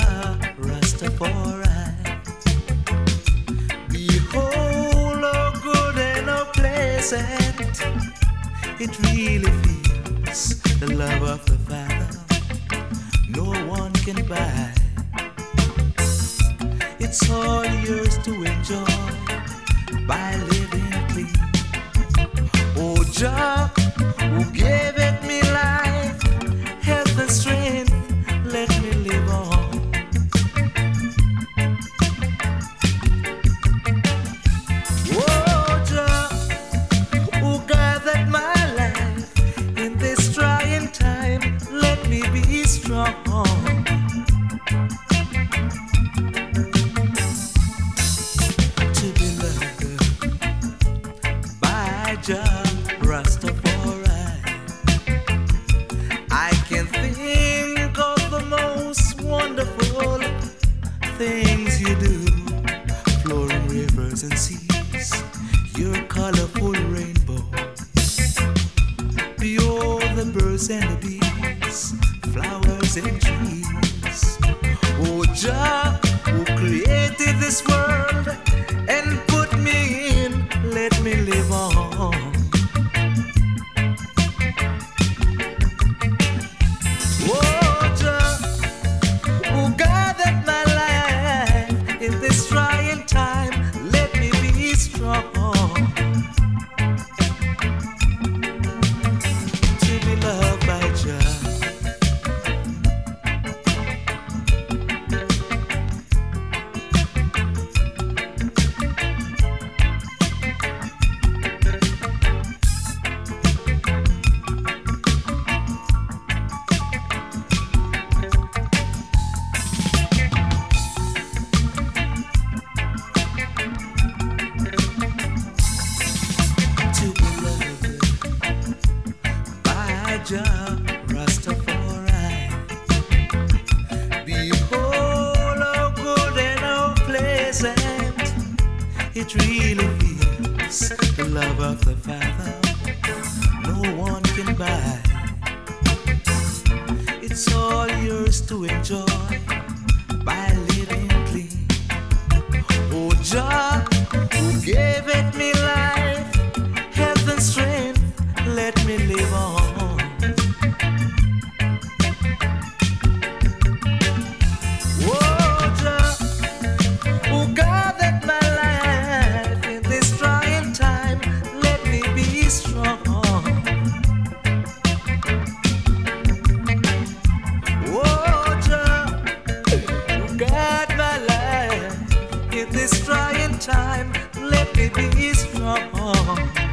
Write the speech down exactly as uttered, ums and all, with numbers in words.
Jah Rastafari. Behold how good and how pleasant it really feels, the love of the Father no one can buy. It's all yours to enjoy by living clean. Oh Jah, who gave it me life, health and strength, let me live on. Oh Jah, who gathered my life in this trying time, let me be strong. To be loved by Jah Rastafari. I can think of the most wonderful things you do, flowing rivers and seas, your colorful rainbow, beyond the birds and the bees, flowers and trees. Oh Jah, who created this world and put me in, let me live on. Oh Jah, who gathered my life in this trying time, let me be strong. To be loved by Jah. Jah Rastafari. Behold how good and how pleasant it really feels, the love of the Father no one can buy. It's all yours to enjoy by living clean. Oh Jah, who gave it me life, health and strength, let me live on. This trying time, let me be strong.